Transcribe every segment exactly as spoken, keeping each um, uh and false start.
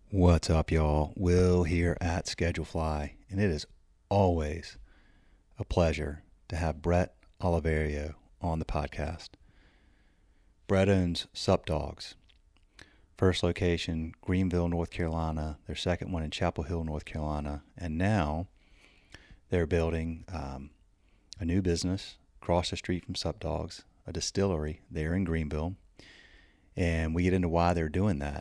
What's up, y'all? Will here at Schedulefly, and it is always a pleasure to have Brett Oliverio on the podcast. Brett owns Sup Dogs. First location, Greenville, North Carolina. Their second one in Chapel Hill, North Carolina. And now they're building um, a new business across the street from Sup Dogs, a distillery there in Greenville. And we get into why they're doing that.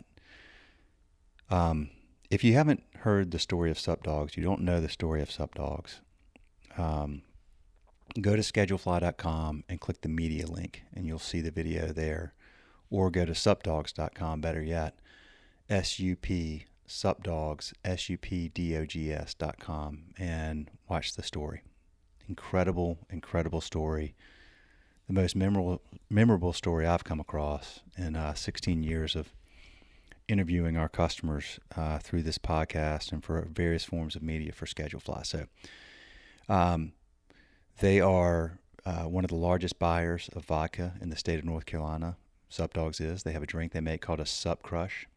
Um, if you haven't heard the story of Sup Dogs, you don't know the story of Sup Dogs, um, go to schedulefly dot com and click the media link, and you'll see the video there. Or go to sup dogs dot com, better yet, S U P, SupDogs, S U P D O G S dot com, and watch the story. Incredible, incredible story. The most memorable, memorable story I've come across in uh, sixteen years of interviewing our customers uh, through this podcast and for various forms of media for Schedulefly. So um, they are uh, one of the largest buyers of vodka in the state of North Carolina. Sup Dogs is. They have a drink they make called a Sup Crush.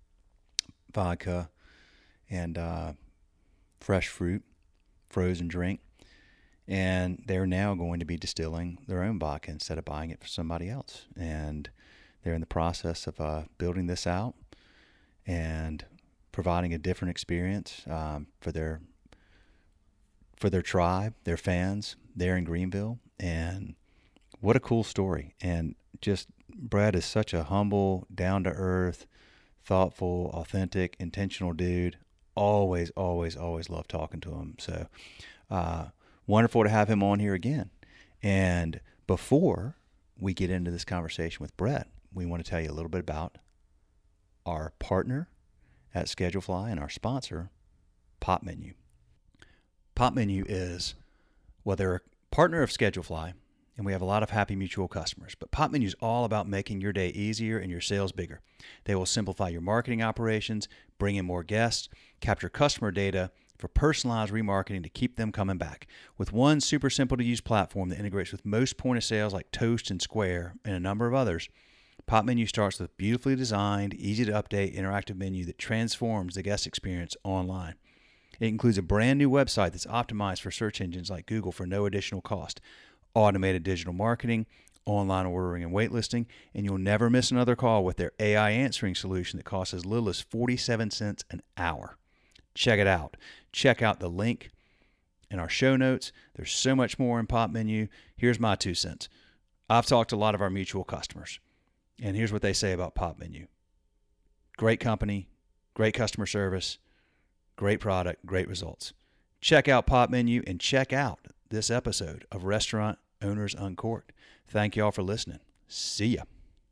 Vodka and uh, fresh fruit, frozen drink. And they're now going to be distilling their own vodka instead of buying it from somebody else. And they're in the process of uh, building this out and providing a different experience um, for their for their tribe, their fans there in Greenville. And what a cool story. And just Brad is such a humble, down-to-earth, thoughtful, authentic, intentional dude. Always, always, always love talking to him. So uh, wonderful to have him on here again. And before we get into this conversation with Brett, we want to tell you a little bit about our partner at Schedulefly and our sponsor, Popmenu. Popmenu is, well, they're a partner of Schedulefly, and we have a lot of happy mutual customers. But Popmenu is all about making your day easier and your sales bigger. They will simplify your marketing operations, bring in more guests, capture customer data for personalized remarketing to keep them coming back. With one super simple to use platform that integrates with most point of sales like Toast and Square and a number of others, Popmenu starts with a beautifully designed, easy to update interactive menu that transforms the guest experience online. It includes a brand new website that's optimized for search engines like Google for no additional cost, automated digital marketing, online ordering and waitlisting, and you'll never miss another call with their A I answering solution that costs as little as forty-seven cents an hour. Check it out. Check out the link in our show notes. There's so much more in Popmenu. Here's my two cents. I've talked to a lot of our mutual customers, and here's what they say about Popmenu. Great company, great customer service, great product, great results. Check out Popmenu and check out this episode of Restaurant Owners Uncorked. Thank you all for listening. See ya.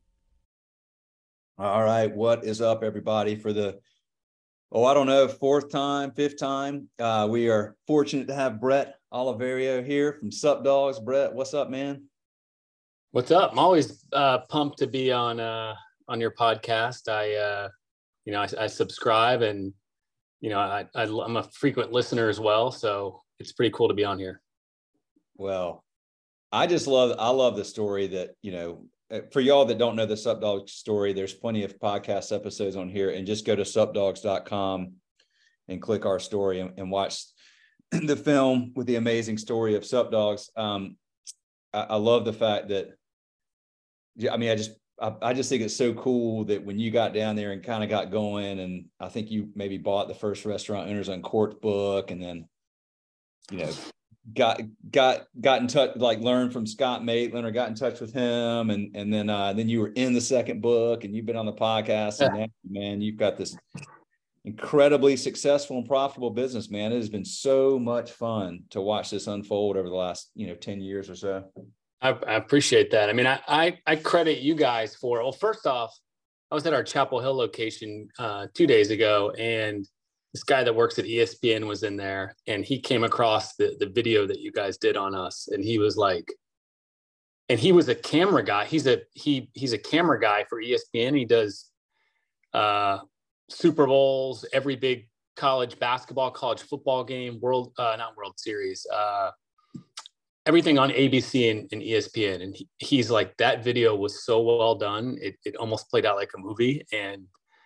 All right. What is up, everybody? For the, oh, I don't know, fourth time, fifth time, uh, we are fortunate to have Brett Oliverio here from Sup Dogs. Brett, what's up, man? What's up? I'm always uh, pumped to be on uh, on your podcast. I, uh, you know, I, I subscribe, and you know, I, I I'm a frequent listener as well. So it's pretty cool to be on here. Well, I just love I love the story that, you know, for y'all that don't know the Sup Dogs story, there's plenty of podcast episodes on here, and just go to sup dogs dot com and click our story and, and watch the film with the amazing story of Sup Dogs. Um, I, I love the fact that. Yeah, I mean, I just I, I just think it's so cool that when you got down there and kind of got going, and I think you maybe bought the first Restaurant Owners Uncorked book, and then, you know, got got got in touch, like learned from Scott Maitland or got in touch with him, and and then uh, then you were in the second book, and you've been on the podcast, and now, man, you've got this incredibly successful and profitable business, man. It has been so much fun to watch this unfold over the last, you know, ten years or so. I, I appreciate that. I mean, I, I I credit you guys for, well, first off, I was at our Chapel Hill location uh, two days ago, and this guy that works at E S P N was in there, and he came across the, the video that you guys did on us. And he was like, and he was a camera guy. He's a, he, he's a camera guy for E S P N. He does uh, Super Bowls, every big college basketball, college football game, world, uh, not World Series, uh, everything on A B C and, and E S P N. And he, he's like, that video was so well done. It, it almost played out like a movie. And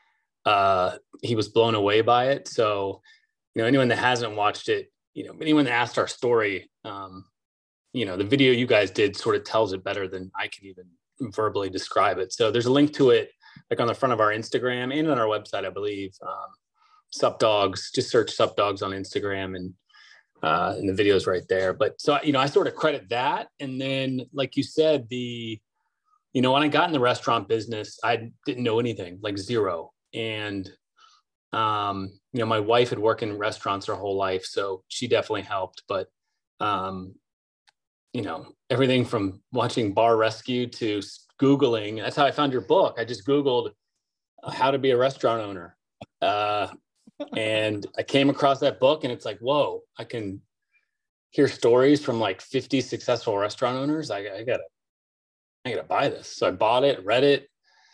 uh, he was blown away by it. So, you know, anyone that hasn't watched it, you know, anyone that asked our story, um, you know, the video you guys did sort of tells it better than I can even verbally describe it. So there's a link to it, like on the front of our Instagram and on our website, I believe. Um, Sup Dogs, just search Sup Dogs on Instagram, and uh, and the video's right there. But so, you know, I sort of credit that. And then, like you said, the, you know, when I got in the restaurant business, I didn't know anything, like zero. And, um, you know, my wife had worked in restaurants her whole life, so she definitely helped. But, um, you know, everything from watching Bar Rescue to Googling, that's how I found your book. I just Googled how to be a restaurant owner. Uh, and I came across that book, and it's like, whoa, I can hear stories from like fifty successful restaurant owners. I, I gotta, I gotta buy this. So I bought it, read it.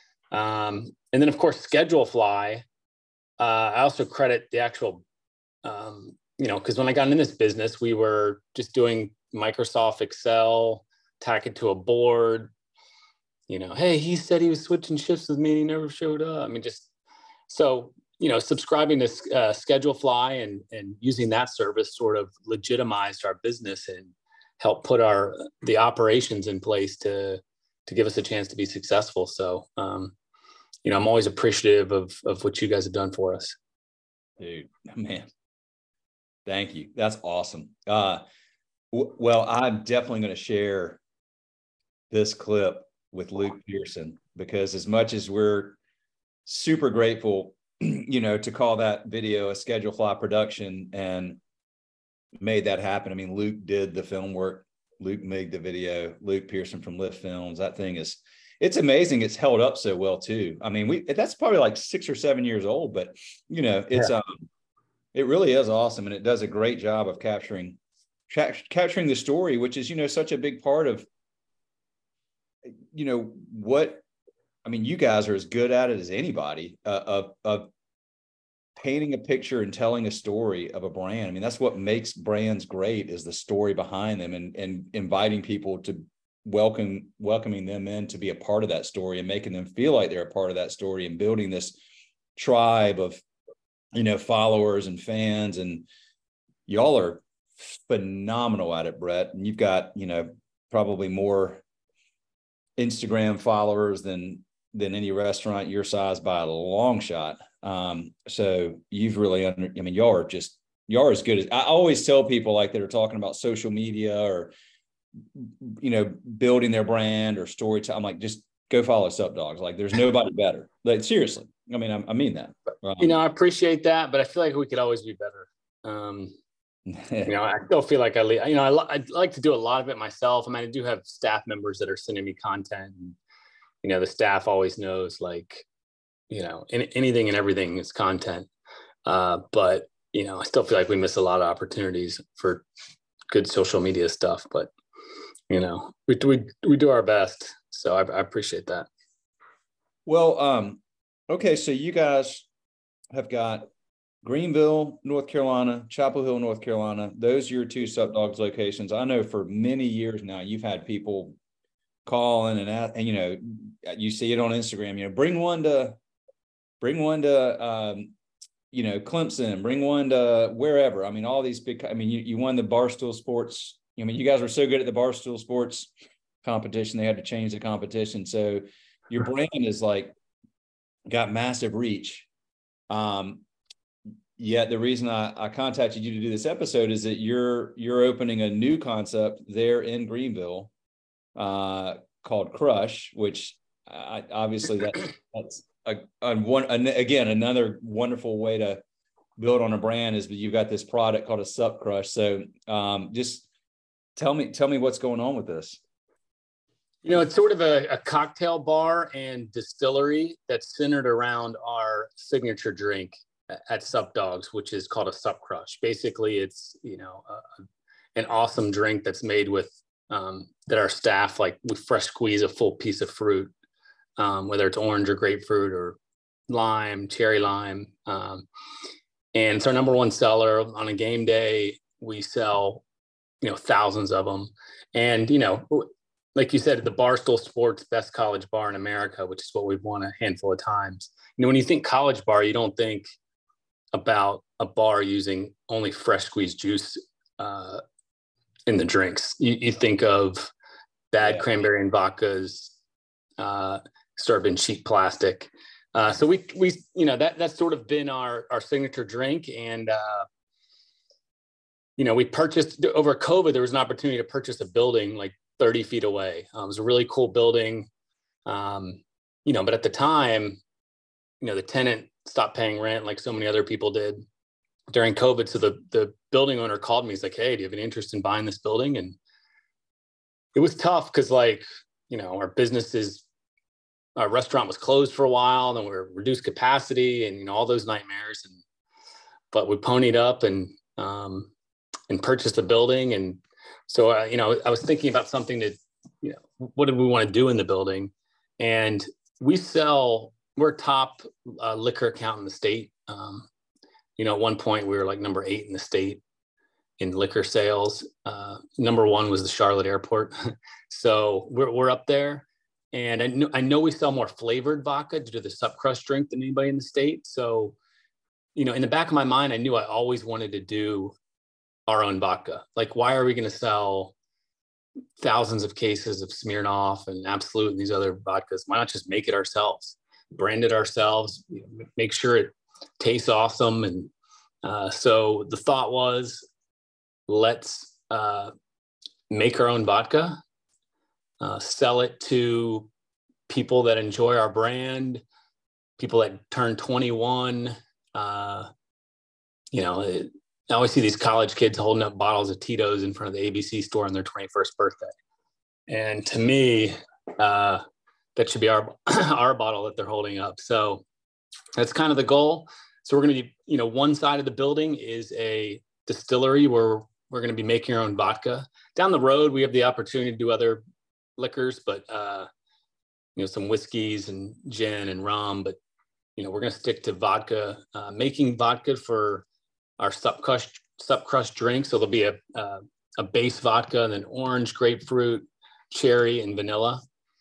Um, and then of course, Schedule Fly. Uh, I also credit the actual, um, you know, because when I got in this business, we were just doing Microsoft Excel, tack it to a board. You know, hey, he said he was switching shifts with me, and he never showed up. I mean, just so, you know, subscribing to uh, Schedule Fly and and using that service sort of legitimized our business and helped put our the operations in place to to give us a chance to be successful. So, um, you know, I'm always appreciative of of what you guys have done for us. Dude, man, thank you. That's awesome. Uh, w- well, I'm definitely going to share this clip with Luke Pearson, because as much as we're super grateful, you know, to call that video a Schedule Fly production and made that happen. I mean, Luke did the film work. Luke made the video. Luke Pearson from Lift Films. That thing is, it's amazing. It's held up so well too. I mean, we that's probably like six or seven years old, but you know, it's yeah. um, it really is awesome, and it does a great job of capturing tra- capturing the story, which is, you know, such a big part of, you know, what I mean. You guys are as good at it as anybody, uh, of of painting a picture and telling a story of a brand. I mean, that's what makes brands great, is the story behind them, and and inviting people to welcome welcoming them in to be a part of that story and making them feel like they're a part of that story, and building this tribe of, you know, followers and fans. And y'all are phenomenal at it, Brett. And you've got, you know, probably more Instagram followers than than any restaurant your size by a long shot. Um, so you've really under, I mean, y'all are just, y'all are as good as, I always tell people like that are talking about social media or, you know, building their brand or storytelling. I'm like, just go follow Sup Dogs. Like, there's nobody better. Like, seriously. I mean, I, I mean that. Um, you know, I appreciate that, but I feel like we could always be better. Um, you know, I still feel like I, you know, I, I like to do a lot of it myself. I mean, I do have staff members that are sending me content, and, you know, the staff always knows, like, you know, any, anything and everything is content. Uh, but, you know, I still feel like we miss a lot of opportunities for good social media stuff, but, you know, we we, we do our best. So I, I appreciate that. Well, um, okay. So you guys have got Greenville, North Carolina, Chapel Hill, North Carolina. Those are your two Sup Dogs locations. I know for many years now, you've had people calling and, ask, and, you know, you see it on Instagram, you know, bring one to, bring one to, um, you know, Clemson, bring one to wherever. I mean, all these big, I mean, you, you won the Barstool Sports. I mean, you guys were so good at the Barstool Sports competition, they had to change the competition. So your brand is like, got massive reach. Um, Yet the reason I, I contacted you to do this episode is that you're you're opening a new concept there in Greenville, uh, called Crush, which I, obviously that that's a, a one a, again another wonderful way to build on a brand is that you've got this product called a Sup Crush. So um, just tell me tell me what's going on with this. You know, it's sort of a, a cocktail bar and distillery that's centered around our signature drink at Sup Dogs, which is called a Sup Crush. Basically, it's, you know, uh, an awesome drink that's made with, um, that our staff, like, we fresh squeeze a full piece of fruit, um, whether it's orange or grapefruit or lime, cherry lime. Um, and it's our number one seller. On a game day, we sell, you know, thousands of them. And, you know, like you said, the Barstool Sports best college bar in America, which is what we've won a handful of times. You know, when you think college bar, you don't think about a bar using only fresh squeezed juice uh, in the drinks. You, you think of bad yeah. cranberry and vodkas uh, served in cheap plastic. Uh, so we, we, you know, that, that's sort of been our, our signature drink. And, uh, you know, we purchased over COVID, there was an opportunity to purchase a building like thirty feet away. Um, it was a really cool building. Um, you know, but at the time, you know, the tenant stopped paying rent like so many other people did during COVID. So the, the building owner called me. He's like, hey, do you have an interest in buying this building? And it was tough because, like, you know, our business is, our restaurant was closed for a while, then we were reduced capacity and, you know, all those nightmares. And, but we ponied up and, um, and purchased a building. And so, uh, you know, I was thinking about something that, you know, what did we want to do in the building? And we sell, we're top uh, liquor account in the state. Um, you know, at one point we were like number eight in the state in liquor sales. Uh, number one was the Charlotte airport. So we're, we're up there. And I know, I know we sell more flavored vodka due to the Sup Crush drink than anybody in the state. So, you know, in the back of my mind, I knew I always wanted to do our own vodka. Like, why are we going to sell thousands of cases of Smirnoff and Absolut and these other vodkas? Why not just make it ourselves, brand it ourselves, you know, make sure it tastes awesome? And uh, so the thought was, let's uh, make our own vodka, uh, sell it to people that enjoy our brand, people that turn twenty-one. Uh, you know, it, I always see these college kids holding up bottles of Tito's in front of the A B C store on their twenty-first birthday. And to me, uh, that should be our, our bottle that they're holding up. So that's kind of the goal. So we're going to be, you know, one side of the building is a distillery where we're going to be making our own vodka. Down the road, we have the opportunity to do other liquors, but, uh, you know, some whiskeys and gin and rum, but, you know, we're going to stick to vodka, uh, making vodka for our Sup Crush, Sup Crush drink. So there'll be a, uh, a base vodka and then orange, grapefruit, cherry, and vanilla.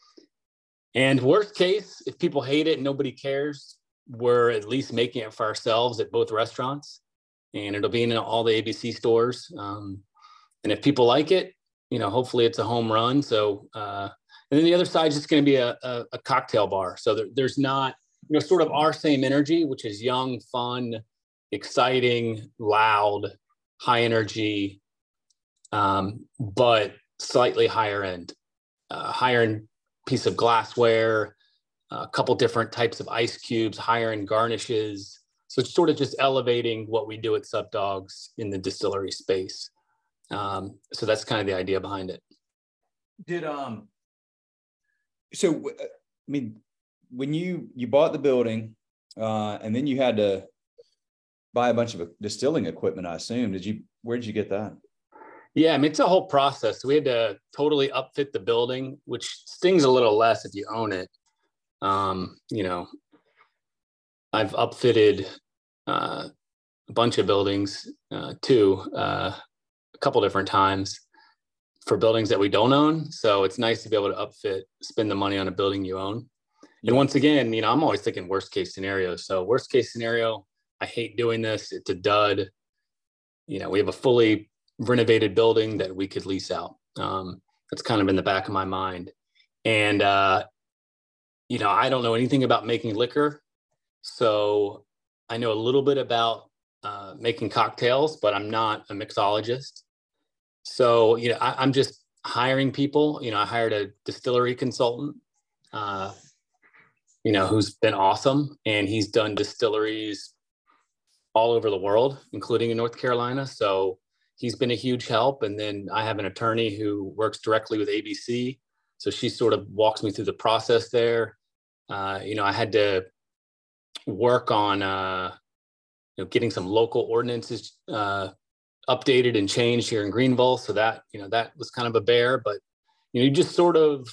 And worst case, if people hate it and nobody cares, we're at least making it for ourselves at both restaurants. And it'll be in all the A B C stores. Um, and if people like it, you know, hopefully it's a home run. So, uh, and then the other side is just going to be a, a, a cocktail bar. So there, there's not, you know, sort of our same energy, which is young, fun, exciting, loud, high energy, um, but slightly higher end, uh, higher end piece of glassware, a couple different types of ice cubes, higher end garnishes. So it's sort of just elevating what we do at Sup Dogs in the distillery space. Um, so that's kind of the idea behind it. Did, um, so, I mean, when you, you bought the building, uh, and then you had to buy a bunch of distilling equipment, I assume, did you, where did you get that? Yeah, I mean, it's a whole process. We had to totally upfit the building, which stings a little less if you own it. Um, you know, I've upfitted uh, a bunch of buildings uh, too, uh, a couple different times for buildings that we don't own. So it's nice to be able to upfit, spend the money on a building you own. And once again, you know, I'm always thinking worst case scenario. So worst case scenario, I hate doing this. It's a dud. You know, we have a fully renovated building that we could lease out. Um, that's kind of in the back of my mind. And, uh, you know, I don't know anything about making liquor. So I know a little bit about uh, making cocktails, but I'm not a mixologist. So, you know, I, I'm just hiring people. You know, I hired a distillery consultant, uh, you know, who's been awesome. And he's done distilleries all over the world, including in North Carolina. So he's been a huge help. And then I have an attorney who works directly with A B C. So she sort of walks me through the process there. Uh, you know, I had to work on, uh, you know, getting some local ordinances uh, updated and changed here in Greenville. So that, you know, that was kind of a bear, but, you know, you just sort of,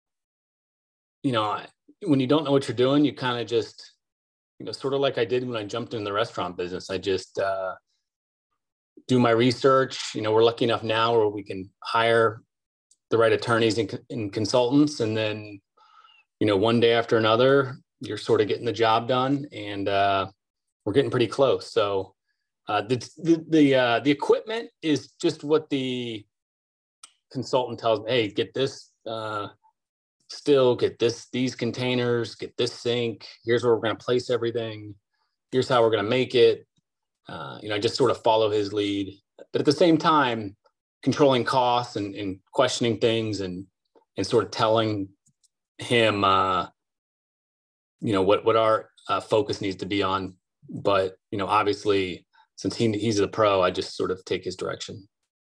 you know, when you don't know what you're doing, you kind of just, you know, sort of like I did when I jumped in the restaurant business. I just uh, do my research. You know, we're lucky enough now where we can hire the right attorneys and, and consultants. And then, you know, one day after another, you're sort of getting the job done, and uh, we're getting pretty close. So uh, the, the, the, uh, the equipment is just what the consultant tells me, hey, get this uh, still, get this, these containers, get this sink. Here's where we're going to place everything. Here's how we're going to make it. Uh, you know, I just sort of follow his lead, but at the same time, controlling costs and, and questioning things and, and sort of telling him, uh, you know, what, what our uh, focus needs to be on. But, you know, obviously since he, he's the pro, I just sort of take his direction.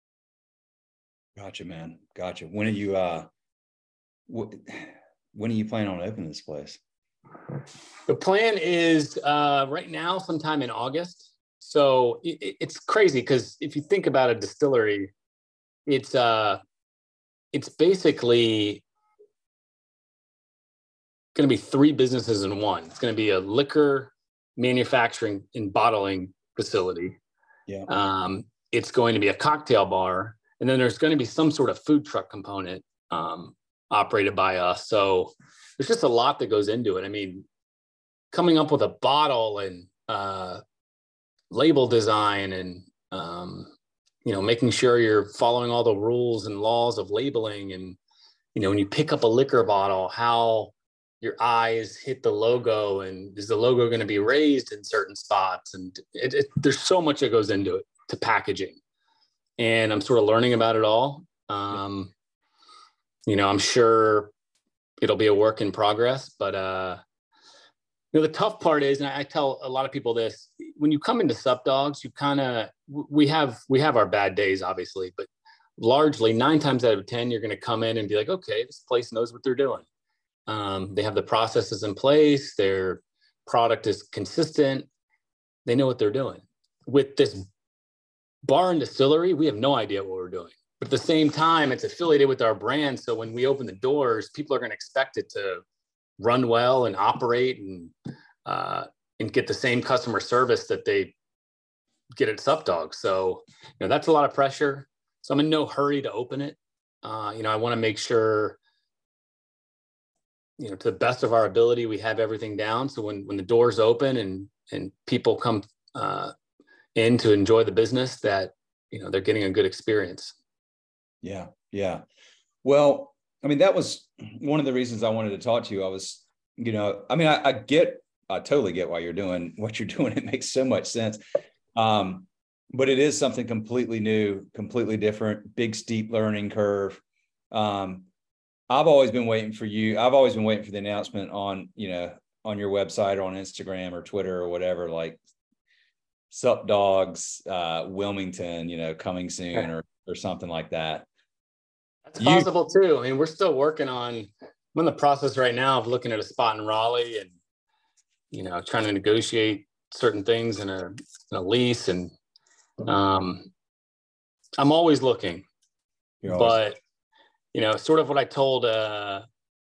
Gotcha, man. Gotcha. When are you, uh, wh- when are you planning on opening this place? The plan is uh, right now, sometime in August. So it, it's crazy because if you think about a distillery, it's uh, it's basically going to be three businesses in one. It's going to be a liquor manufacturing and bottling facility. Yeah. Um, it's going to be a cocktail bar, and then there's going to be some sort of food truck component um, operated by us. So there's just a lot that goes into it. I mean, coming up with a bottle and uh, label design and, um, you know, making sure you're following all the rules and laws of labeling. And, you know, when you pick up a liquor bottle, how your eyes hit the logo, and is the logo going to be raised in certain spots? And it, it, there's so much that goes into it, to packaging. And I'm sort of learning about it all. Um, you know, I'm sure it'll be a work in progress, but, uh, you know, the tough part is, and I tell a lot of people this, when you come into Sup Dogs, you kind of, we have, we have our bad days, obviously, but largely nine times out of ten, you're going to come in and be like, okay, this place knows what they're doing. Um, they have the processes in place. Their product is consistent. They know what they're doing. With this bar and distillery, we have no idea what we're doing. But at the same time, it's affiliated with our brand. So when we open the doors, people are going to expect it to run well and operate and uh, and get the same customer service that they get at Sup Dogs. So, you know, that's a lot of pressure. So I'm in no hurry to open it. Uh, you know, I want to make sure, you know, to the best of our ability, we have everything down. So when, when the doors open and, and people come uh, in to enjoy the business, that, you know, they're getting a good experience. Yeah. Yeah. Well, I mean, that was one of the reasons I wanted to talk to you. I was, you know, I mean, I, I get, I totally get why you're doing what you're doing. It makes so much sense. Um, but it is something completely new, completely different, big, steep learning curve. Um, I've always been waiting for you. I've always been waiting for the announcement on, you know, on your website or on Instagram or Twitter or whatever, like Sup Dogs, uh, Wilmington, you know, coming soon or, or something like that. That's you, possible too. I mean, we're still working on, I'm in the process right now of looking at a spot in Raleigh and, you know, trying to negotiate certain things in a, in a lease. And um, I'm always looking, You're but, always- you know, sort of what I told, uh,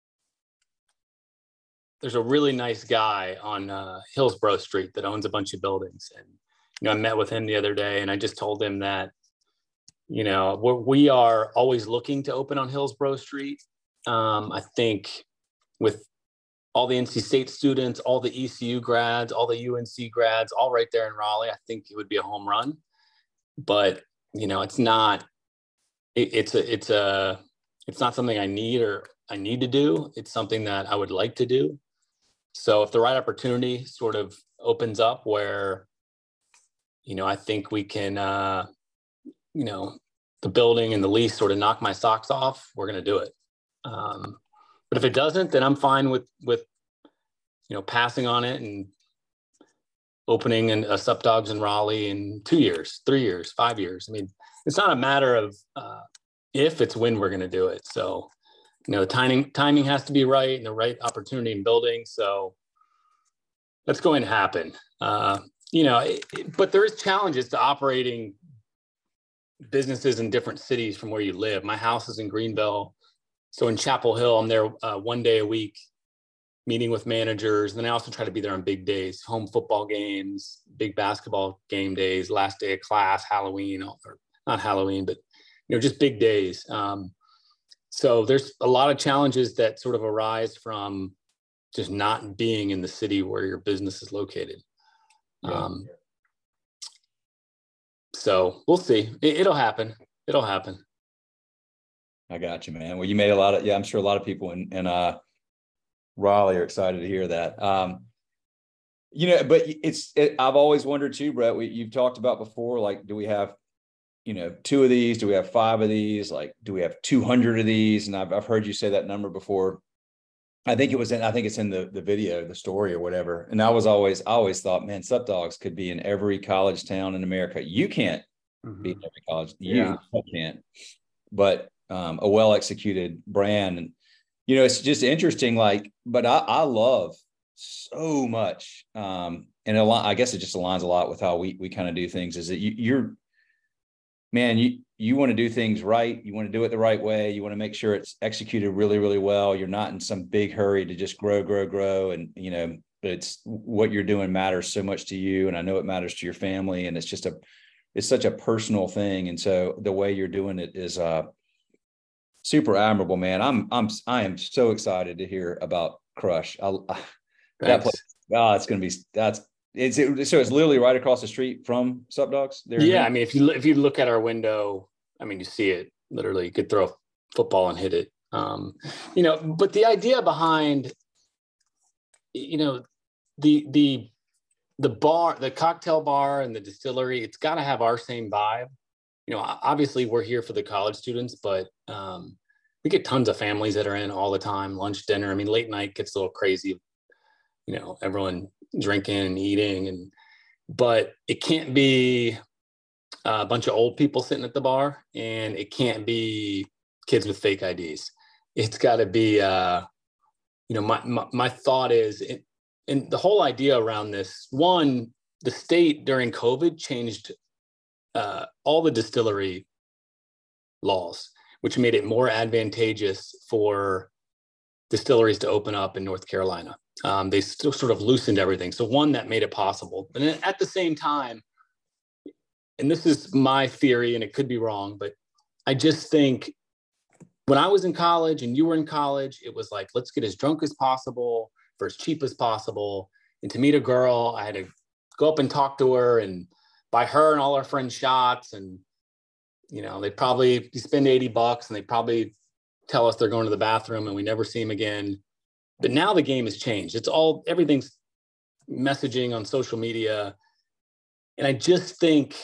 there's a really nice guy on uh, Hillsborough Street that owns a bunch of buildings. And, you know, I met with him the other day and I just told him that, you know, we're, we are always looking to open on Hillsborough Street. Um, I think with all the N C State students, all the E C U grads, all the U N C grads, all right there in Raleigh, I think it would be a home run. But, you know, it's not, it, it's a, it's a, it's not something I need or I need to do. It's something that I would like to do. So if the right opportunity sort of opens up where, you know, I think we can, uh, you know, the building and the lease sort of knock my socks off, we're going to do it. Um, but if it doesn't, then I'm fine with, with, you know, passing on it and opening an, a Sup Dogs in Raleigh in two years, three years, five years. I mean, it's not a matter of uh, if, it's when we're going to do it. So, you know, the timing, timing has to be right and the right opportunity in building. So that's going to happen. Uh, you know, it, it, but there is challenges to operating businesses in different cities from where you live. My house is in Greenville. So in Chapel Hill, I'm there uh, one day a week, meeting with managers. And then I also try to be there on big days, home football games, big basketball game days, last day of class, Halloween, or not Halloween, but, you know, just big days. Um, so there's a lot of challenges that sort of arise from just not being in the city where your business is located. Yeah. Um, so we'll see. It, it'll happen. It'll happen. I got you, man. Well, you made a lot of, yeah, I'm sure a lot of people in, in uh, Raleigh are excited to hear that. Um, you know, but it's, it, I've always wondered too, Brett, we, you've talked about before, like, do we have, you know, two of these? Do we have five of these? Like, do we have two hundred of these? And I've, I've heard you say that number before. I think it was in, I think it's in the, the video, the story or whatever. And I was always, I always thought, man, Sup Dogs could be in every college town in America. You can't mm-hmm. be in every college. You yeah. can't, but um, a well-executed brand. And, you know, it's just interesting, like, but I, I love so much. Um, and a lot, I guess it just aligns a lot with how we, we kind of do things is that you, you're, man, you, you want to do things right. You want to do it the right way. You want to make sure it's executed really, really well. You're not in some big hurry to just grow, grow, grow. And, you know, it's what you're doing matters so much to you. And I know it matters to your family. And it's just a, it's such a personal thing. And so the way you're doing it is uh, super admirable, man. I'm, I'm, I am so excited to hear about Crush. I, I that place, oh, it's going to be, that's, It's it, so it's literally right across the street from Sup Dogs. There. Yeah, I mean, if you if you look at our window, I mean, you see it literally. You could throw a football and hit it. Um, you know, but the idea behind, you know, the the the bar, the cocktail bar, and the distillery, it's got to have our same vibe. You know, obviously we're here for the college students, but um, we get tons of families that are in all the time. Lunch, dinner. I mean, late night gets a little crazy. You know, everyone drinking and eating, and but it can't be a bunch of old people sitting at the bar, and it can't be kids with fake I Ds. It's got to be, uh, you know, my, my my thought is, it, and the whole idea around this. One, the state during COVID changed uh, all the distillery laws, which made it more advantageous for distilleries to open up in North Carolina. Um, they still sort of loosened everything. So one, that made it possible. And then at the same time, and this is my theory and it could be wrong, but I just think when I was in college and you were in college, it was like, let's get as drunk as possible for as cheap as possible. And to meet a girl, I had to go up and talk to her and buy her and all our friends shots. And, you know, they probably you spend eighty bucks and they probably tell us they're going to the bathroom and we never see them again. But now the game has changed. It's all, everything's messaging on social media. And I just think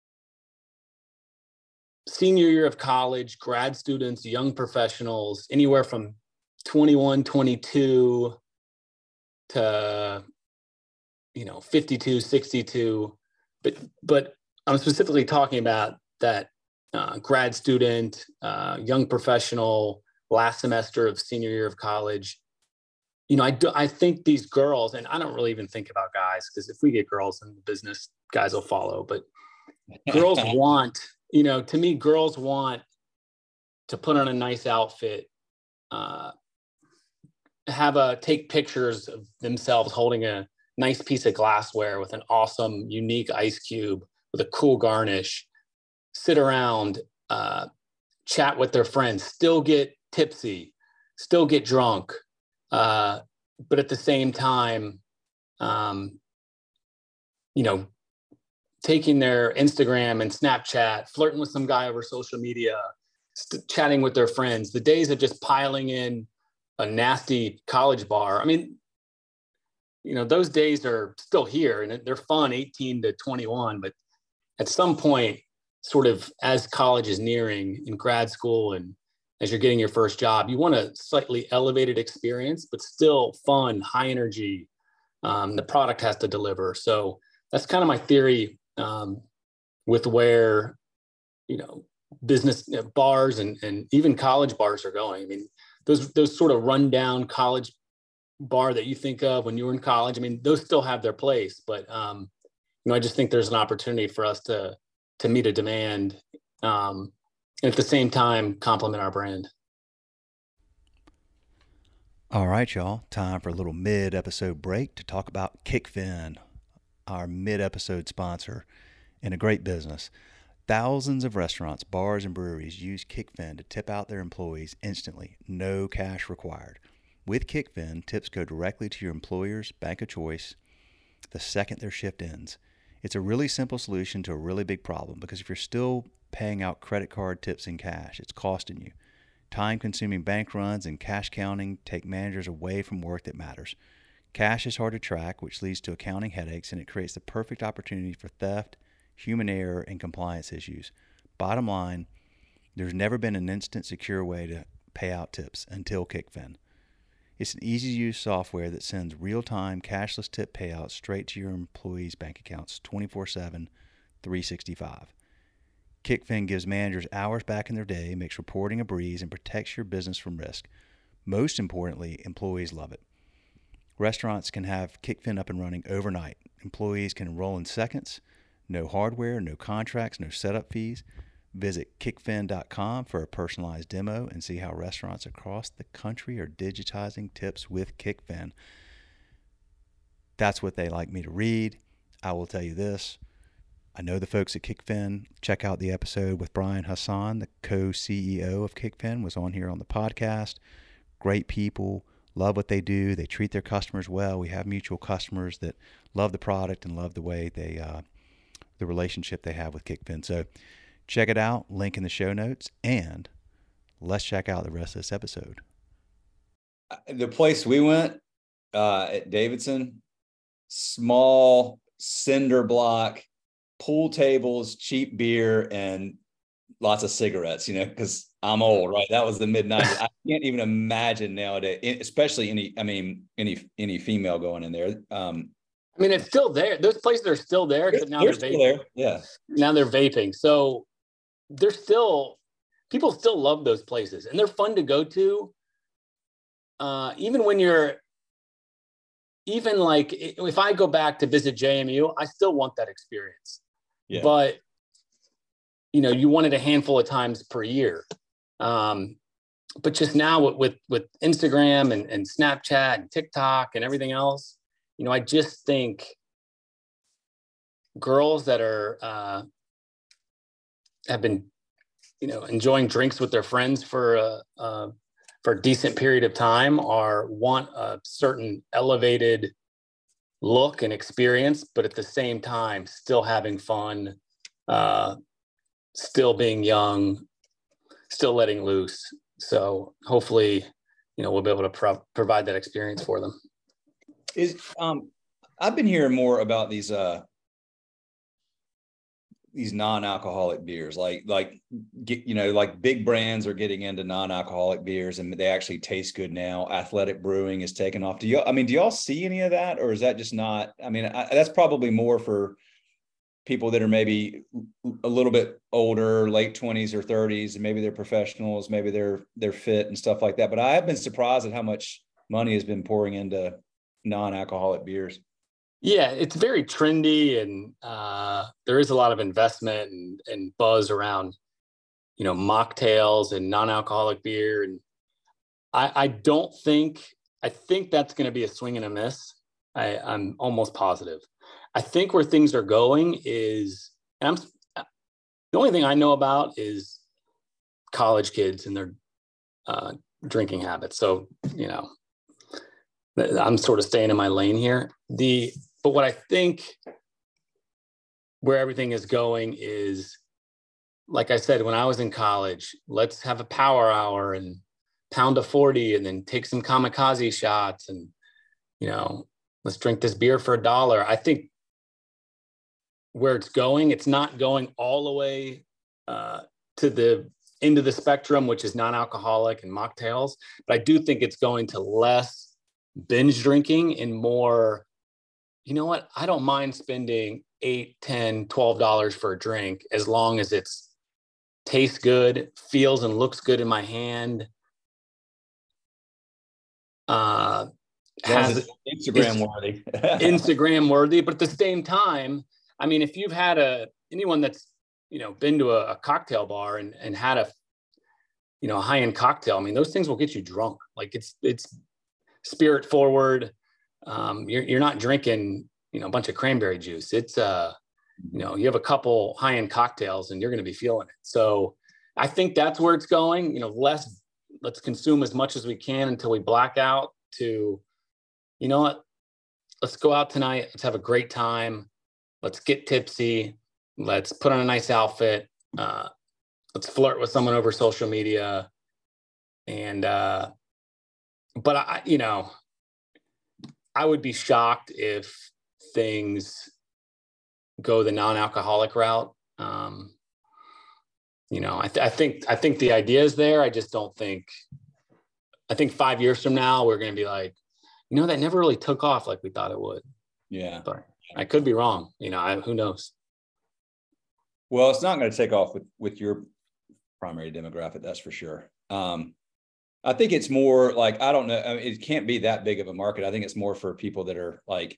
senior year of college, grad students, young professionals, anywhere from twenty-one, twenty-two to, you know, fifty-two, sixty-two. But, but I'm specifically talking about that uh, grad student, uh, young professional, last semester of senior year of college. You know, I do, I think these girls, and I don't really even think about guys, because if we get girls in the business, guys will follow. But girls want, you know, to me, girls want to put on a nice outfit, uh, have a take pictures of themselves holding a nice piece of glassware with an awesome, unique ice cube with a cool garnish, sit around, uh, chat with their friends, still get tipsy, still get drunk. Uh, but at the same time, um, you know, taking their Instagram and Snapchat, flirting with some guy over social media, st- chatting with their friends, the days of just piling in a nasty college bar. I mean, you know, those days are still here and they're fun, eighteen to twenty-one, but at some point, sort of as college is nearing in grad school and as you're getting your first job, you want a slightly elevated experience, but still fun, high energy. Um, the product has to deliver. So that's kind of my theory um, with where, you know, business you know, bars and, and even college bars are going. I mean, those, those sort of rundown college bar that you think of when you were in college, I mean, those still have their place, but, um, you know, I just think there's an opportunity for us to, to meet a demand um, and at the same time, complement our brand. All right, y'all. Time for a little mid-episode break to talk about Kickfin, our mid-episode sponsor and a great business. Thousands of restaurants, bars, and breweries use Kickfin to tip out their employees instantly, no cash required. With Kickfin, tips go directly to your employer's bank of choice the second their shift ends. It's a really simple solution to a really big problem, because if you're still paying out credit card tips in cash, it's costing you. Time-consuming bank runs and cash counting take managers away from work that matters. Cash is hard to track, which leads to accounting headaches, and it creates the perfect opportunity for theft, human error, and compliance issues. Bottom line, there's never been an instant, secure way to pay out tips until Kickfin. It's an easy-to-use software that sends real-time cashless tip payouts straight to your employees' bank accounts twenty-four seven, three sixty-five. Kickfin gives managers hours back in their day, makes reporting a breeze, and protects your business from risk. Most importantly, employees love it. Restaurants can have Kickfin up and running overnight. Employees can enroll in seconds. No hardware, no contracts, no setup fees. Visit kickfin dot com for a personalized demo and see how restaurants across the country are digitizing tips with Kickfin. That's what they like me to read. I will tell you this. I know the folks at Kickfin. Check out the episode with Brian Hassan, the co-C E O of Kickfin, was on here on the podcast. Great people, love what they do. They treat their customers well. We have mutual customers that love the product and love the way they uh, the relationship they have with Kickfin. So check it out, link in the show notes, and let's check out the rest of this episode. The place we went uh, at Davidson, small cinder block, pool tables, cheap beer, and lots of cigarettes, you know, because I'm old, right? That was the mid nineties. I can't even imagine nowadays, especially any, I mean, any any female going in there. Um, I mean, it's still there. Those places are still there, except now they're, they're, they're vaping. There. Yeah. Now they're vaping. So they're still, people still love those places, and they're fun to go to. Uh, even when you're, even like, if I go back to visit J M U, I still want that experience. Yeah. But, you know, you want it a handful of times per year. Um, but just now with, with, with Instagram and, and Snapchat and TikTok and everything else, you know, I just think girls that are, uh, have been, you know, enjoying drinks with their friends for a, a, for a decent period of time are want a certain elevated look and experience, but at the same time, still having fun, uh, still being young, still letting loose. So hopefully, you know, we'll be able to pro- provide that experience for them. Is um, I've been hearing more about these uh, these non-alcoholic beers, like like get, you know, like big brands are getting into non-alcoholic beers, and they actually taste good now. Athletic Brewing is taking off. Do you? I mean, do y'all see any of that, or is that just not? I mean, I, that's probably more for people that are maybe a little bit older, late twenties or thirties, and maybe they're professionals, maybe they're they're fit and stuff like that. But I have been surprised at how much money has been pouring into non-alcoholic beers. Yeah, it's very trendy, and uh, there is a lot of investment and, and buzz around, you know, mocktails and non-alcoholic beer. And I, I don't think, I think that's going to be a swing and a miss. I, I'm almost positive. I think where things are going is, and I'm, the only thing I know about is college kids and their uh, drinking habits. So, you know, I'm sort of staying in my lane here. The, but what I think where everything is going is, like I said, when I was in college, let's have a power hour and pound a forty and then take some kamikaze shots and, you know, let's drink this beer for a dollar. I think where it's going, it's not going all the way uh, to the end of the spectrum, which is non-alcoholic and mocktails. But I do think it's going to less binge drinking and more, you know what, I don't mind spending eight, ten, twelve dollars for a drink as long as it's tastes good, feels and looks good in my hand. Uh, has Instagram worthy. Instagram worthy, but at the same time, I mean, if you've had a, anyone that's, you know, been to a, a cocktail bar and, and had a, you know, a high-end cocktail, I mean, those things will get you drunk. Like it's, it's spirit forward. Um, you're, you're not drinking, you know, a bunch of cranberry juice. It's, uh, you know, you have a couple high-end cocktails and you're going to be feeling it. So I think that's where it's going, you know, less, let's consume as much as we can until we black out, to, you know what, let's go out tonight. Let's have a great time. Let's get tipsy. Let's put on a nice outfit. Uh, let's flirt with someone over social media. And, uh, but I, you know, I would be shocked if things go the non-alcoholic route. Um, you know, I, th- I think, I think the idea is there. I just don't think, I think five years from now, we're going to be like, you know, that never really took off like we thought it would. Yeah. But I could be wrong. You know, I, who knows? Well, it's not going to take off with, with your primary demographic. That's for sure. Um, I think it's more like, I don't know. I mean, it can't be that big of a market. I think it's more for people that are like,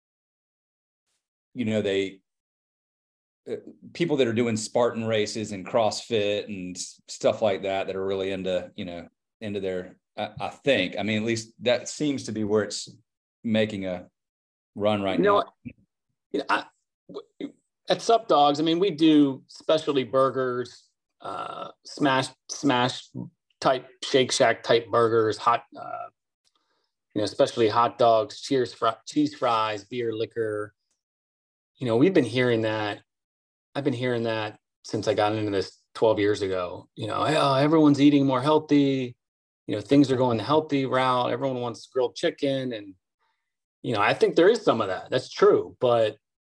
you know, they, uh, people that are doing Spartan races and CrossFit and stuff like that, that are really into, you know, into their, I, I think, I mean, at least that seems to be where it's making a run right you know, now. You know, I, at Sup Dogs, I mean, we do specialty burgers, uh, smash, smash type Shake Shack type burgers, hot, uh, you know, especially hot dogs, cheers, fr- cheese fries, beer, liquor. You know, we've been hearing that. I've been hearing that since I got into this twelve years ago. You know, oh, everyone's eating more healthy. You know, things are going the healthy route. Everyone wants grilled chicken. And, you know, I think there is some of that. That's true. But,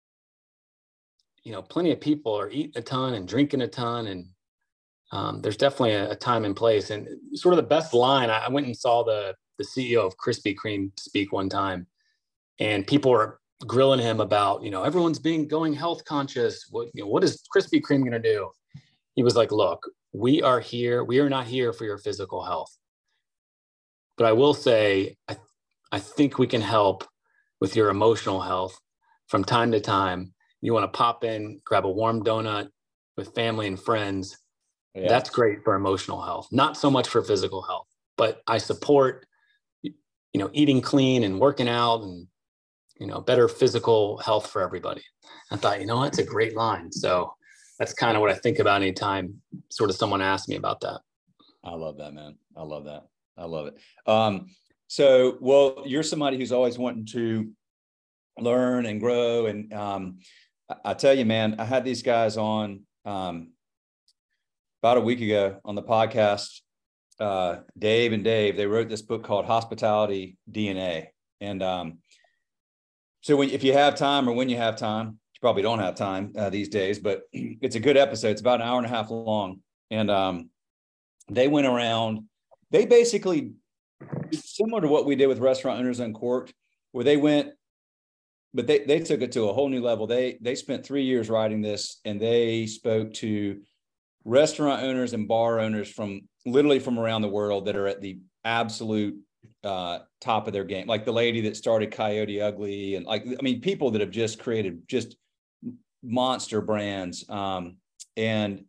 you know, plenty of people are eating a ton and drinking a ton. And um, there's definitely a, a time and place. And sort of the best line, I, I went and saw the, the C E O of Krispy Kreme speak one time. And people were grilling him about, you know, everyone's being going health conscious. What, you know, what is Krispy Kreme going to do? He was like, look, we are here. We are not here for your physical health. But I will say, I, I think we can help with your emotional health from time to time. You want to pop in, grab a warm donut with family and friends. Yeah. That's great for emotional health, not so much for physical health, but I support, you know, eating clean and working out and, you know, better physical health for everybody. I thought, you know, that's a great line. So that's kind of what I think about anytime sort of someone asks me about that. I love that, man. I love that. I love it. Um, so, well, you're somebody who's always wanting to learn and grow. And um, I, I tell you, man, I had these guys on um, about a week ago on the podcast, uh, Dave and Dave. They wrote this book called Hospitality D N A. And um, so when, if you have time, or when you have time, you probably don't have time uh, these days, but it's a good episode. It's about an hour and a half long. And um, they went around, they basically, similar to what we did with Restaurant Owners Uncorked, where they went, but they they took it to a whole new level. They they spent three years writing this, and they spoke to restaurant owners and bar owners from literally from around the world that are at the absolute uh, top of their game. Like the lady that started Coyote Ugly, and like, I mean, people that have just created just monster brands. Um, and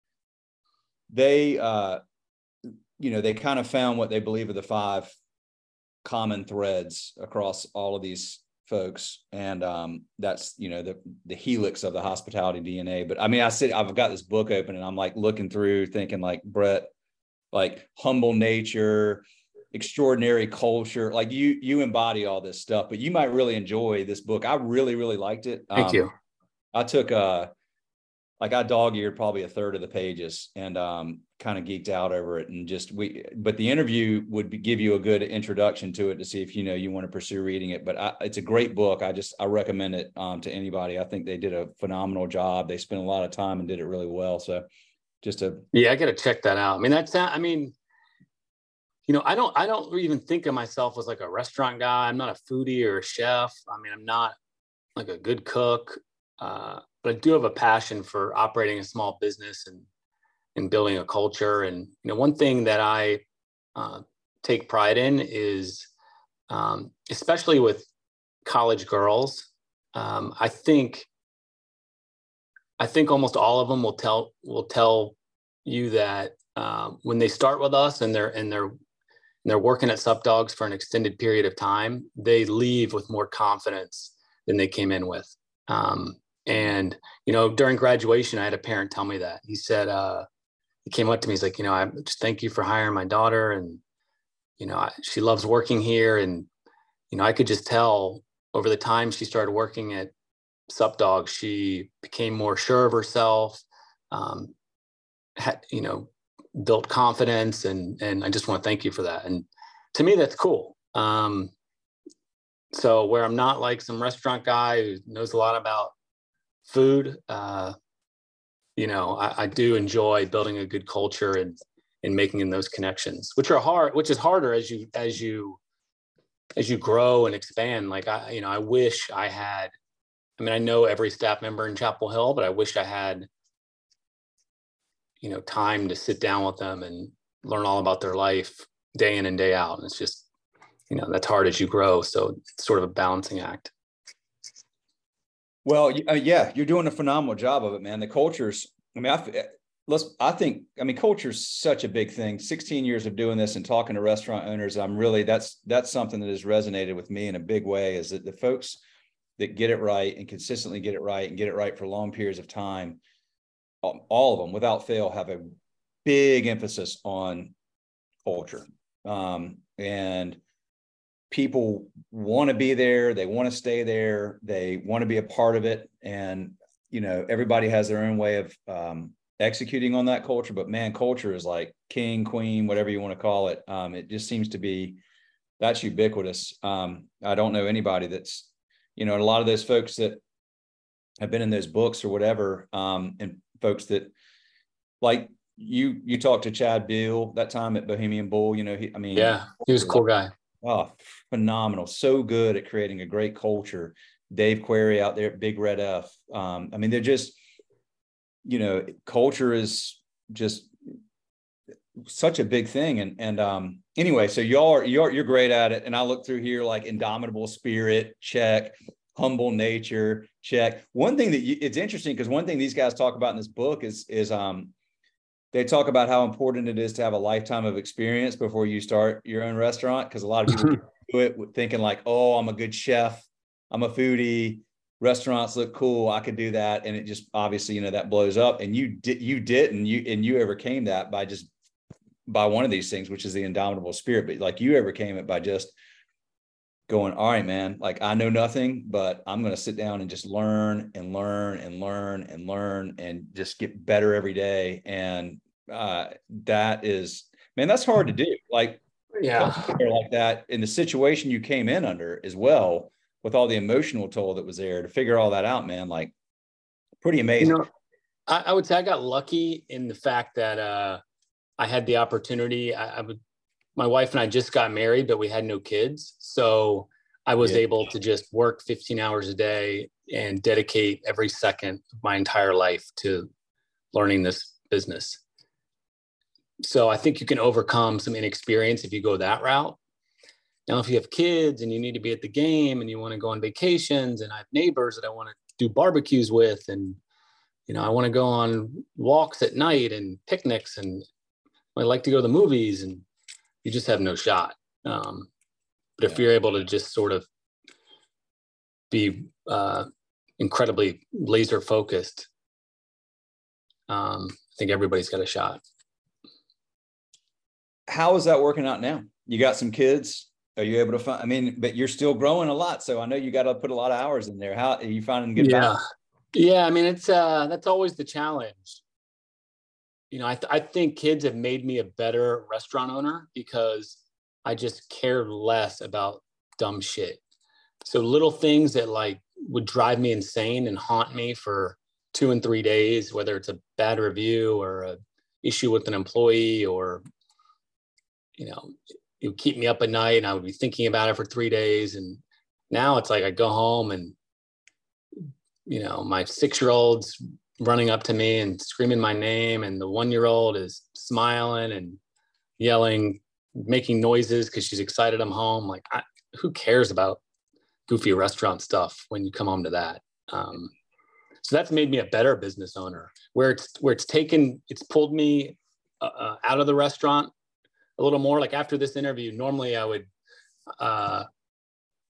they, uh, you know, they kind of found what they believe are the five common threads across all of these folks. And um, that's, you know, the, the helix of the hospitality D N A. But I mean, I said, I've got this book open and I'm like looking through thinking like, Brett, like humble nature, extraordinary culture, like you, you embody all this stuff, but you might really enjoy this book. I really, really liked it. Thank um, you. I took uh like I dog-eared probably a third of the pages and um, kind of geeked out over it. And just we, but the interview would be, give you a good introduction to it to see if, you know, you want to pursue reading it. But I, it's a great book. I just, I recommend it um, to anybody. I think they did a phenomenal job. They spent a lot of time and did it really well. So just a, yeah, I got to check that out. I mean, that's, I mean, you know, I don't, I don't even think of myself as like a restaurant guy. I'm not a foodie or a chef. I mean, I'm not like a good cook. Uh, but I do have a passion for operating a small business and, and building a culture. And, you know, one thing that I uh, take pride in is, um, especially with college girls, um, I think, I think almost all of them will tell, will tell you that uh, when they start with us and they're, and they're, and they're working at Sup Dogs for an extended period of time, they leave with more confidence than they came in with. Um, And, you know, during graduation, I had a parent tell me that. He said, uh, he came up to me, he's like, you know, I just thank you for hiring my daughter. And, you know, I, she loves working here. And, you know, I could just tell over the time she started working at SupDog, she became more sure of herself, um, had, you know, built confidence. And, and I just want to thank you for that. And to me, that's cool. Um, so where I'm not like some restaurant guy who knows a lot about food, uh, you know, I, I do enjoy building a good culture and, and making in those connections, which are hard, which is harder as you, as you, as you grow and expand. Like I, you know, I wish I had, I mean, I know every staff member in Chapel Hill, but I wish I had, you know, time to sit down with them and learn all about their life day in and day out. And it's just, you know, that's hard as you grow. So it's sort of a balancing act. Well, uh, yeah, you're doing a phenomenal job of it, man. The cultures, I mean, I, let's, I think, I mean, culture is such a big thing. sixteen years of doing this and talking to restaurant owners, I'm really, that's, that's something that has resonated with me in a big way, is that the folks that get it right and consistently get it right and get it right for long periods of time, all of them without fail have a big emphasis on culture. Um, and people want to be there. They want to stay there. They want to be a part of it. And, you know, everybody has their own way of um, executing on that culture, but man, culture is like king, queen, whatever you want to call it. Um, it just seems to be, that's ubiquitous. Um, I don't know anybody that's, you know, a lot of those folks that have been in those books or whatever, um, and folks that like you, you talked to Chad Beal that time at Bohemian Bull, you know, he, I mean, yeah, he was a cool guy. Oh, phenomenal. So good at creating a great culture. Dave Query out there at Big Red F. Um, I mean, they're just, you know, culture is just such a big thing. And, and um, anyway, so y'all are, you're, you're great at it. And I look through here, like indomitable spirit, check, humble nature, check. One thing that you, it's interesting, because one thing these guys talk about in this book is, is um, they talk about how important it is to have a lifetime of experience before you start your own restaurant. Because a lot of people do it thinking like, oh, I'm a good chef, I'm a foodie, restaurants look cool, I could do that. And it just obviously, you know, that blows up. And you did, you didn't, you, and you overcame that by just, by one of these things, which is the indomitable spirit. But like you overcame it by just going, all right, man, like I know nothing, but I'm going to sit down and just learn and learn and learn and learn and just get better every day. And uh, that is, man, that's hard to do. Like, yeah, like that in the situation you came in under as well, with all the emotional toll that was there to figure all that out, man, like pretty amazing. You know, I, I would say I got lucky in the fact that uh, I had the opportunity. I, I would, my wife and I just got married, but we had no kids. So I was yeah. able to just work fifteen hours a day and dedicate every second of my entire life to learning this business. So I think you can overcome some inexperience if you go that route. Now, if you have kids and you need to be at the game and you want to go on vacations, and I have neighbors that I want to do barbecues with, and, you know, I want to go on walks at night and picnics, and I like to go to the movies, and you just have no shot. Um, but if yeah. you're able to just sort of be uh, incredibly laser focused, um, I think everybody's got a shot. How is that working out now? You got some kids. Are you able to find, I mean, but you're still growing a lot. So I know you got to put a lot of hours in there. How are you finding good yeah. balance? Yeah. I mean, it's, uh, that's always the challenge. You know, I, th- I think kids have made me a better restaurant owner because I just care less about dumb shit. So little things that like would drive me insane and haunt me for two and three days, whether it's a bad review or a issue with an employee, or, you know, it would keep me up at night and I would be thinking about it for three days. And now it's like, I go home and, you know, my six-year-old's running up to me and screaming my name, and the one-year-old is smiling and yelling, making noises because she's excited I'm home. Like, I, who cares about goofy restaurant stuff when you come home to that? Um, so that's made me a better business owner, where it's where it's taken, it's pulled me uh, out of the restaurant a little more. Like after this interview, normally I would uh,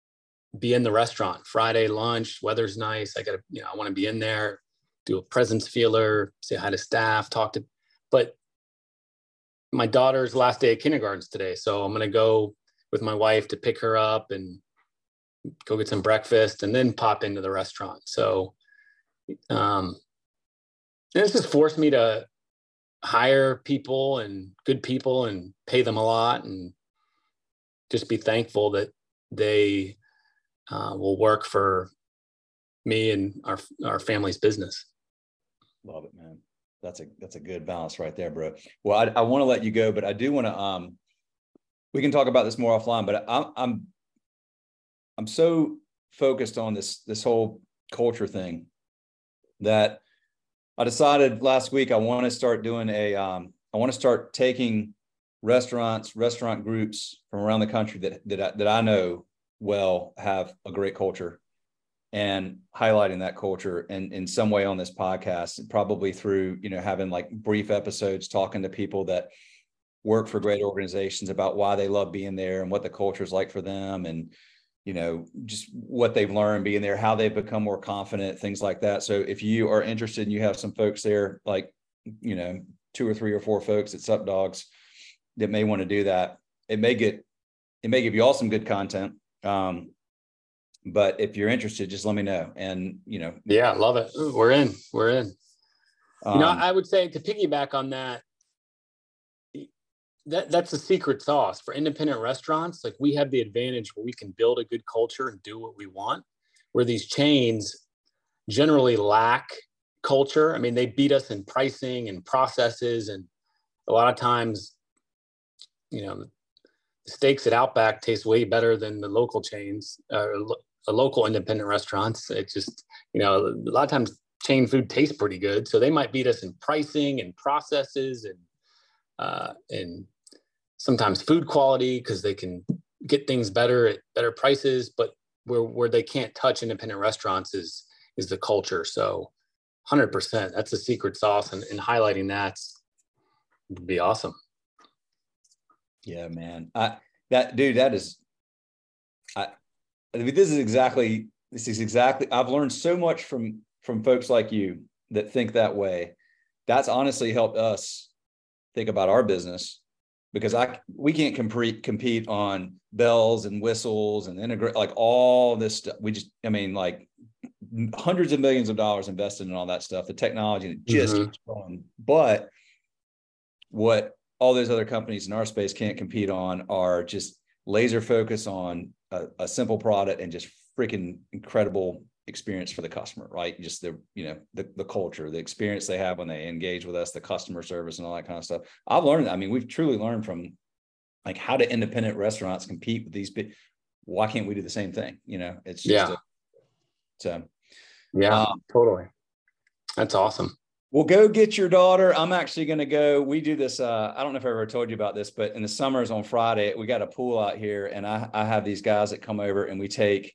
be in the restaurant. Friday lunch, weather's nice. I got to, you know, I want to be in there, do a presence feeler, say hi to staff, talk to, but my daughter's last day of kindergarten's today. So I'm going to go with my wife to pick her up and go get some breakfast and then pop into the restaurant. So, um, this just forced me to hire people and good people and pay them a lot and just be thankful that they uh, will work for me and our, our family's business. Love it, man. That's a, that's a good balance right there, bro. Well, I, I want to let you go, but I do want to, um, we can talk about this more offline, but I'm, I'm, I'm so focused on this, this whole culture thing that I decided last week, I want to start doing a, um, I want to start taking restaurants, restaurant groups from around the country that, that, I, that I know well have a great culture and highlighting that culture in, in some way on this podcast, probably through, you know, having like brief episodes, talking to people that work for great organizations about why they love being there and what the culture is like for them. And, you know, just what they've learned being there, how they've become more confident, things like that. So if you are interested and you have some folks there, like, you know, two or three or four folks at Sup Dogs that may want to do that, it may get, it may give you all some good content. Um, But if you're interested, just let me know. And, you know, yeah, love it. We're in, we're in. um, You know, I would say to piggyback on that, that that's the secret sauce for independent restaurants. Like, we have the advantage where we can build a good culture and do what we want, where these chains generally lack culture. I mean, they beat us in pricing and processes. And a lot of times, you know, the steaks at Outback taste way better than the local chains, uh, the local independent restaurants. It just, you know, a lot of times chain food tastes pretty good. So they might beat us in pricing and processes and, uh, and sometimes food quality, because they can get things better at better prices. But where, where they can't touch independent restaurants is, is the culture. So one hundred percent, that's the secret sauce. And, and highlighting that would be awesome. Yeah, man. I, that dude, that is, I, I mean, this is exactly, this is exactly, I've learned so much from, from folks like you that think that way. That's honestly helped us think about our business, because I, we can't compete, compete on bells and whistles and integrate, like all this stuff. We just, I mean, like hundreds of millions of dollars invested in all that stuff, the technology, and it just Mm-hmm. keeps going. But what all those other companies in our space can't compete on are just laser focus on a, a simple product and just freaking incredible experience for the customer, right? Just the, you know, the, the culture, the experience they have when they engage with us, the customer service and all that kind of stuff. I've learned, I mean, we've truly learned from like, how do independent restaurants compete with these big, why can't we do the same thing? You know, it's just, Yeah. a, so. Yeah, um, totally. That's awesome. Well, go get your daughter. I'm actually going to go. We do this. Uh, I don't know if I ever told you about this, but in the summers on Friday, we got a pool out here, and I, I have these guys that come over and we take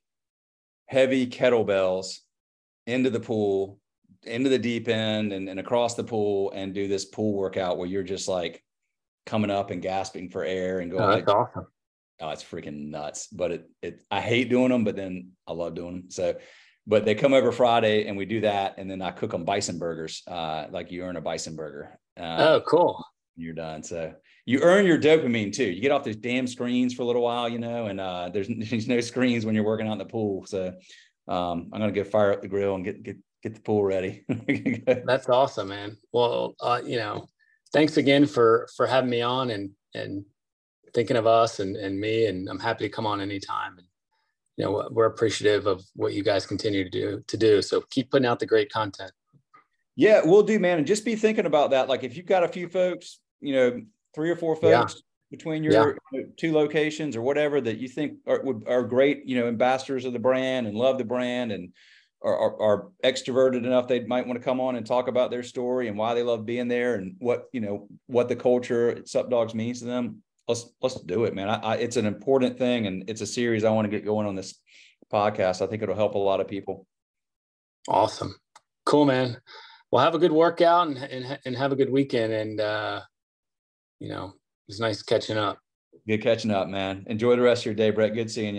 heavy kettlebells into the pool, into the deep end and, and across the pool, and do this pool workout where you're just like coming up and gasping for air and going. Oh, that's like, awesome. Oh, it's freaking nuts. But it, it, I hate doing them, but then I love doing them. So, but they come over Friday and we do that. And then I cook them bison burgers. Uh, like you earn a bison burger. Uh, Oh, cool. You're done. So you earn your dopamine too. You get off those damn screens for a little while, you know, and uh, there's, there's no screens when you're working out in the pool. So um, I'm going to go fire up the grill and get, get, get the pool ready. That's awesome, man. Well, uh, you know, thanks again for, for having me on and, and thinking of us and, and me, and I'm happy to come on anytime. And, you know, we're appreciative of what you guys continue to do to do. So keep putting out the great content. Yeah, we'll do, man. And just be thinking about that. Like if you've got a few folks, you know, three or four folks yeah. between your yeah. two locations or whatever that you think are, are great, you know, ambassadors of the brand and love the brand and are, are, are extroverted enough, they might want to come on and talk about their story and why they love being there and what, you know, what the culture at Sup Dogs means to them. Let's, let's do it, man. I, I, it's an important thing. And it's a series I want to get going on this podcast. I think it'll help a lot of people. Awesome. Cool, man. Well, have a good workout and, and, and have a good weekend. And, uh, you know, it's nice catching up. Good catching up, man. Enjoy the rest of your day, Brett. Good seeing you.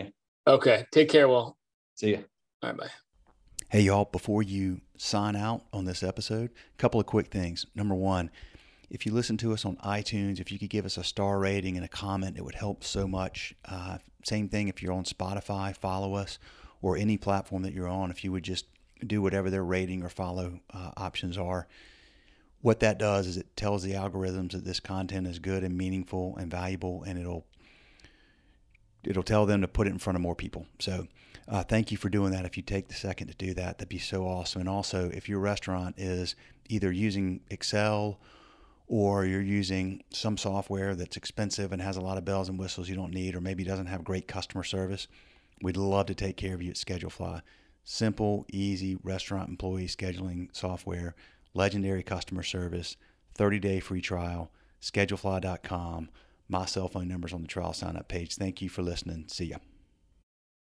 Okay. Take care, Will. See ya. All right, bye. Hey, y'all, before you sign out on this episode, a couple of quick things. Number one, if you listen to us on iTunes, if you could give us a star rating and a comment, it would help so much. Uh, same thing if you're on Spotify, follow us, or any platform that you're on. If you would just do whatever their rating or follow uh, options are. What that does is it tells the algorithms that this content is good and meaningful and valuable, and it'll it'll tell them to put it in front of more people. So uh, thank you for doing that. If you take the second to do that, that'd be so awesome. And also, if your restaurant is either using Excel or you're using some software that's expensive and has a lot of bells and whistles you don't need, or maybe doesn't have great customer service, we'd love to take care of you at ScheduleFly. Simple, easy restaurant employee scheduling software, legendary customer service, thirty-day free trial, schedulefly dot com. My cell phone number's on the trial sign-up page. Thank you for listening. See ya.